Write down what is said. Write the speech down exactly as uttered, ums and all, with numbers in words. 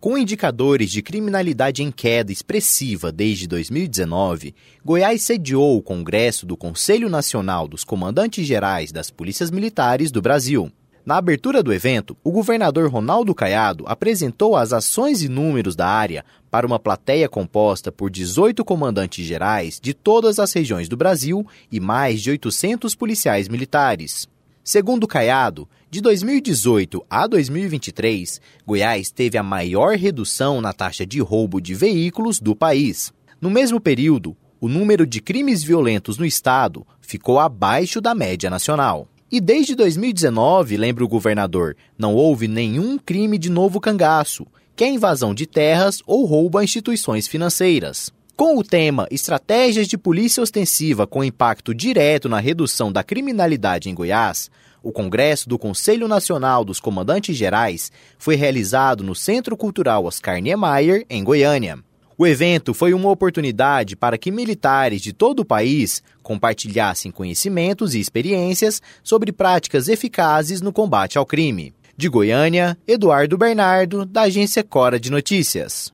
Com indicadores de criminalidade em queda expressiva desde dois mil e dezenove, Goiás sediou o Congresso do Conselho Nacional dos Comandantes Gerais das Polícias Militares do Brasil. Na abertura do evento, o governador Ronaldo Caiado apresentou as ações e números da área para uma plateia composta por dezoito comandantes gerais de todas as regiões do Brasil e mais de oitocentos policiais militares. Segundo Caiado, de dois mil e dezoito a dois mil e vinte e três, Goiás teve a maior redução na taxa de roubo de veículos do país. No mesmo período, o número de crimes violentos no estado ficou abaixo da média nacional. E desde dois mil e dezenove, lembra o governador, não houve nenhum crime de novo cangaço, que é invasão de terras ou roubo a instituições financeiras. Com o tema Estratégias de Polícia Ostensiva com impacto direto na redução da criminalidade em Goiás, o Congresso do Conselho Nacional dos Comandantes Gerais foi realizado no Centro Cultural Oscar Niemeyer, em Goiânia. O evento foi uma oportunidade para que militares de todo o país compartilhassem conhecimentos e experiências sobre práticas eficazes no combate ao crime. De Goiânia, Eduardo Bernardo, da agência Cora de Notícias.